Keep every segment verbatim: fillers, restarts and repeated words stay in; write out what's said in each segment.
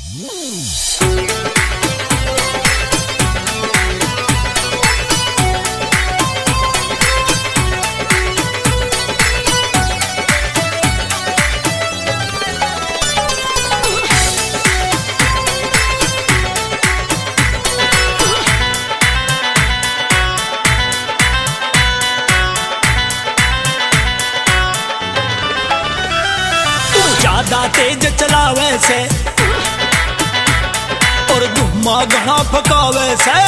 ज्यादा तेज चलावे से और धुआं घना फकावे से।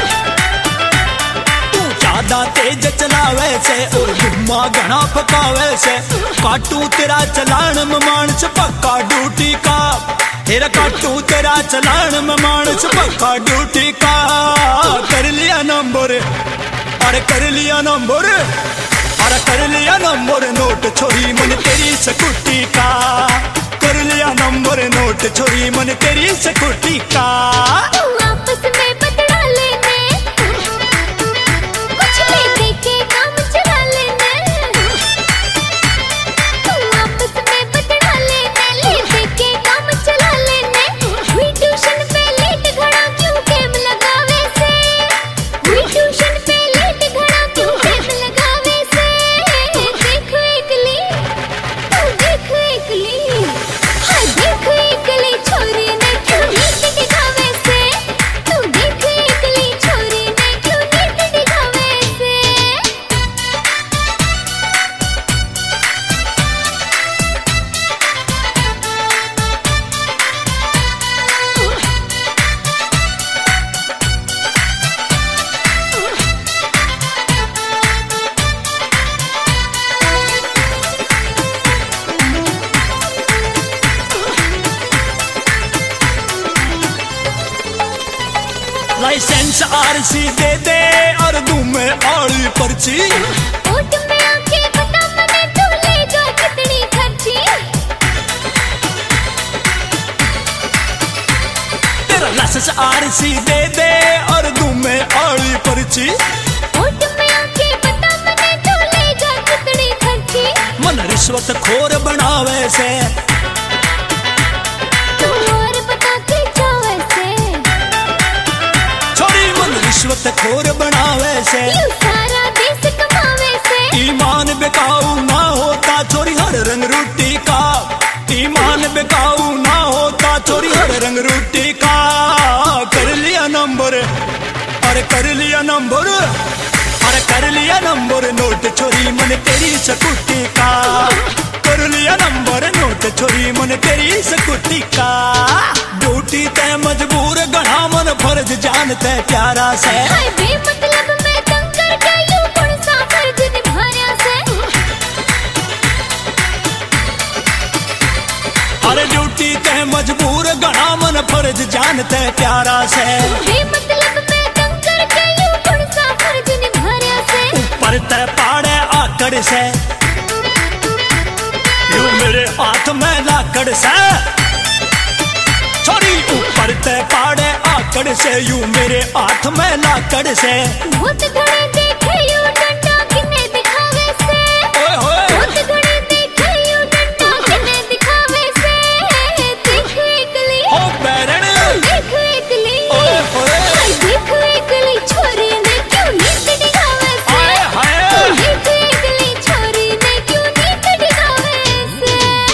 तू ज्यादा तेज चलावे से और धुआं घना फकावे से। काटू तेरा चलान में मानस पक्का ड्यूटी का। तेरा काटू तेरा चलान में मानस पक्का ड्यूटी का। कर लिया नंबर, अरे कर लिया नंबर, अरे कर लिया नंबर नोट छोरी मन तेरी स्कूटी का। कर लिया नंबर नोट छोरी मन तेरी स्कूटी का। तू आपस में बदला लेने, कुछ ले दे के काम चला लेने। तू आपस में बदला लेने, ले दे के काम चला लेने। हुई ट्यूशन पे लेट घड़ा क्यों गेम लगावे से। हुई ट्यूशन पे लेट घड़ा क्यों गेम लगावे से। देखो एकली, तू देखो एकली, हाय देखो एकली छोरी ने क्यों नीत दिखावे से। तू देखो एकली छोरी ने क्यों नीत दिखावे से। लाइसेंस आरसी दे दे और दूं मैं आड़ी पर्ची। ओट में आके बता मने तू ले जा कितनी खर्ची। तेरा लाइसेंस आरसी दे दे और दूं मैं आड़ी पर्ची। ओट में आके बता मने तू ले जा कितनी खर्ची। मन रिश्वत खोर बनावे से। तू और बता के जावे से। छोरी मन रिश्वत खोर बनावे से। यू सारा देश कमावे से। ईमान बेकाऊ ना होता चोरी हर रंग रोटी का। ईमान बेकाऊ ना होता चोरी हर रंग रोटी का। कर लिया नंबर, अरे कर लिया नंबर, अरे कर लिया नंबर नोट छोरी मन तेरी स्कूटी का। कर लिया नंबर नोट छोरी मन तेरी स्कूटी का। ड्यूटी ते मजबूर घना मन फर्ज जानते प्यारा से। हाय बेमतलब में तंग करके यूं कौन सा फर्ज निभाया से। अरे ड्यूटी ते मजबूर घना मन फर्ज जानते प्यारा से। बेमतलब में तंग करके यूं कौन सा फर्ज निभाया से। ऊपर ते पाड़े आकड़ से, यू मेरे हाथ में लाकड़ से। छोरी ऊपर ते पाड़े आकड़ से, यू मेरे हाथ में लाकड़ से। बहुत घड़े देखे यूं डंडा किने दिखावे से। ओए होए बहुत घड़े देखे यूं डंडा किने दिखावे से। देखो एकली, हो बैरन, देखो एकली, ओए होए हाय देखो एकली छोरी ने क्यों नीत दिखावे से। हाय हाय देखो एकली छोरी ने क्यों नीत दिखावे से।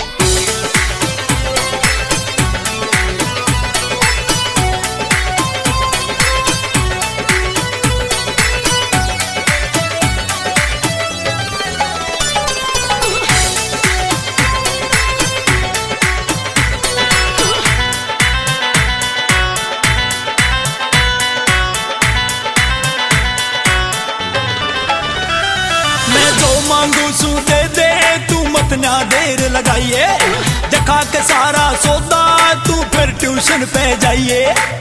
मैं जो मांगू सू दे दे, तू मत ना देर लगाइए। दिखा के सारा सौदा तू फिर ट्यूशन पे जाइए।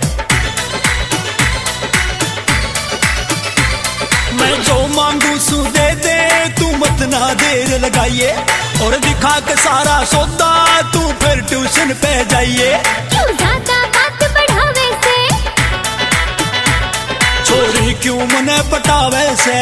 मैं जो मांगू सू दे दे, तू मत ना देर लगाइए। और दिखा के सारा सौदा तू फिर ट्यूशन पे जाइए। क्यों ज्यादा बात बढ़ावे से। छोरी क्यों मने पटावे से।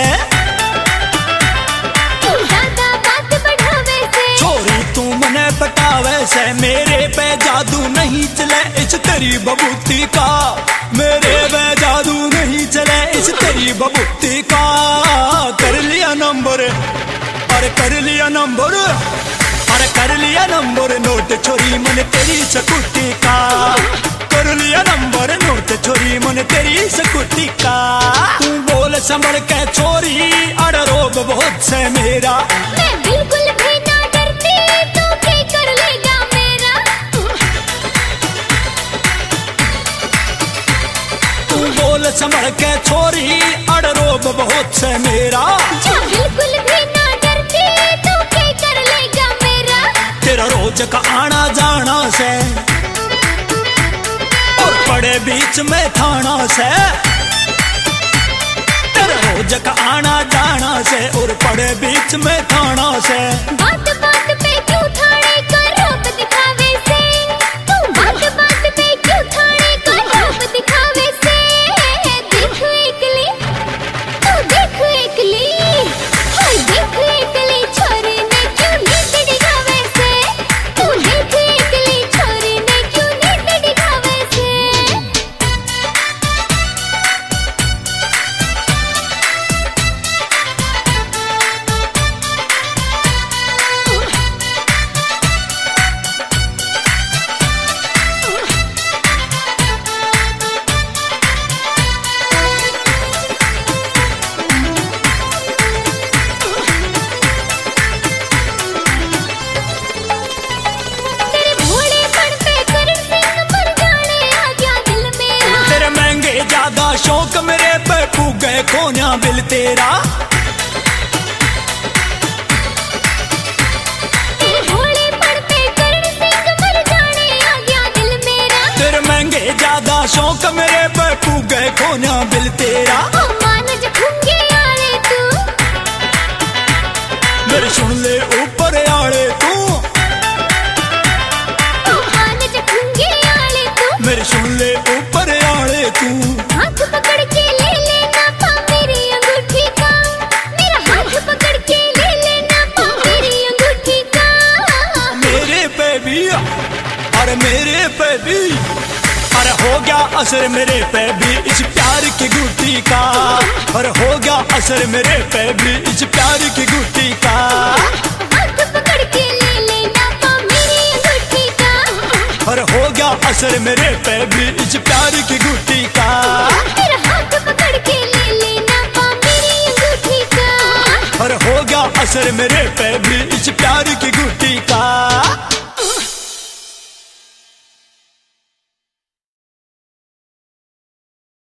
क्यों ज्यादा बात बढ़ावे से। छोरी तू मने पटावे से। मेरे पे जादू नहीं चले इस तेरी तेरी बबूती का, मेरे में जादू नहीं चले इस तेरी बबूती का। कर लिया नंबर, अरे कर लिया नंबर, अरे कर लिया नंबर नोट छोरी मन तेरी स्कूटी का। कर लिया नंबर नोट छोरी मन तेरी स्कूटी का। तू बोल संभल के छोरी, अरे रोब बहुत से मेरा। मैं बिल्कुल भी ना डरती, तू क्या कर लेगा मेरा। तू बोल संभल के छोरी, अरे रोब बहुत से मेरा। जा बिल्कुल भी ना डरती, तू क्या कर लेगा मेरा। तेरा रोज का आना जाना से और पड़े बीच में थाना से। तेरा रोज का आना जाना से और पड़े बीच में थाना से। बात बात पे क्यों थाने का रूप दिखावे से, तू बात बात पे क्यों थाने का रूप दिखावे से। देख एकली, तू देख एकली, हाय देख एकली छोरी ने क्यों नीत दिखावे से। तू देख एकली छोरी ने क्यों नीत दिखावे से। तेरे भोलेपन पे करण सिंह मर जाने आ गया दिल मेरा। तेरे महंगे ज्यादा शौक मेरे पे फूक गए कोन्या बिल तेरा। तेरे भोलेपन पे करण सिंह मर जाने आ गया दिल मेरा। तेरे महंगे ज्यादा शौक मेरे पे फूक गए कोन्या बिल तेरा। ओ मानज खुंगे आले तू, मेरे सुन ले ऊपर आड़े तू। ओ मानज खुंगे आले तू। मेरे सुन ले ऊपर आड़े तू। हाथ पकड़ के ले लेना पा मेरी अंगूठी का, मेरा हाथ पकड़ के ले लेना पा मेरी अंगूठी का। मेरे पे भी, अरे मेरे पे भी, अरे हो गया असर मेरे पे भी इस प्यार की गुट्टी का। अरे हो गया असर मेरे पे भी इस प्यार की गुट्टी का। हाथ पकड़ के ले लेना पा मेरी अंगूठी का, अरे हो गया असर मेरे पे भी इस प्यार की गुट्टी का। तेरा हाथ पकड़ के ले लेना पा मेरी अंगूठी का। अरे हो गया असर मेरे पे भी इस प्यार की गुट्टी का।